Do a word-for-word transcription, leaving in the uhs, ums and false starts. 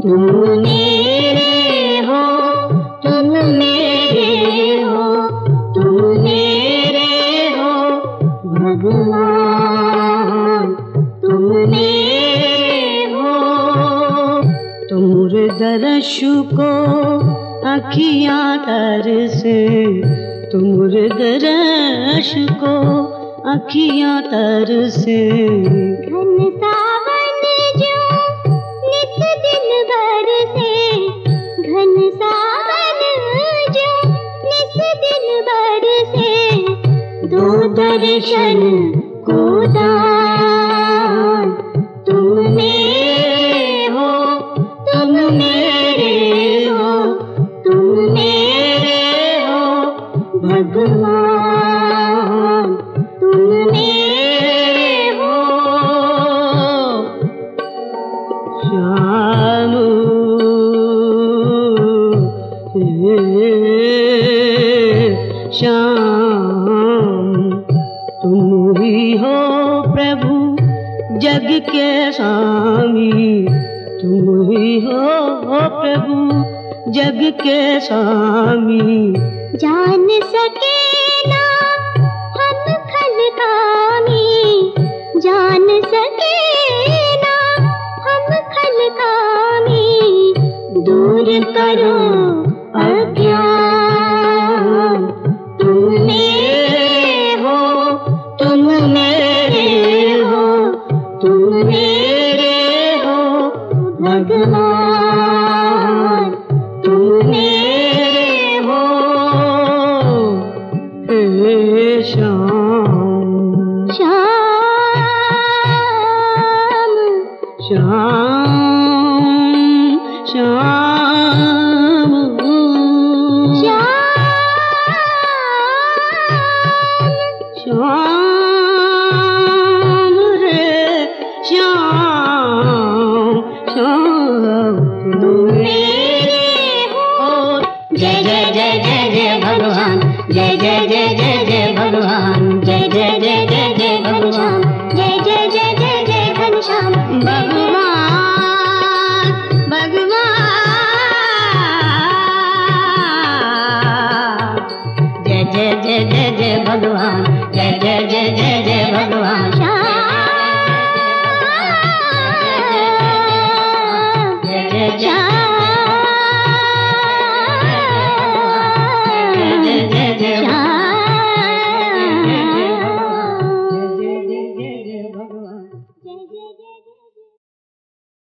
तुम मेरे हो, तुम मेरे हो, तुम मेरे हो भगवान, तुम मेरे हो। तुम दर्श को अखियाँ तरसे, तुम दर्श को अखियाँ तरसे। घन सावन जो नित दिन बरसे, घन सावन जो नित दिन बरसे। दो दर्शन को दान, तुम मेरे हो, तुम मेरे हो, तुम मेरे हो भगवान, तुम मेरे हो। श्याम श्याम तुम ही हो प्रभु जग के स्वामी, तुम ही हो प्रभु जग के स्वामी। जान सके ना हम खल कामी, जान सके ना हम खल कामी। दूर करो अज्ञान, तुम मेरे हो, तुम मेरे हो, तुम मेरे हो भगवान, तुम मेरे हो। हे श्याम श्याम श्याम श्याम श्याम रे श्याम श्याम तुम मेरे हो। जय जय जय जय जय भगवान, जय जय जय जय जय भगवान, जय जय जय जय जय भगवान, जय जय जय जय जय घनश्याम भगवान भगवान। जय जय जय जय जय भगवान, जय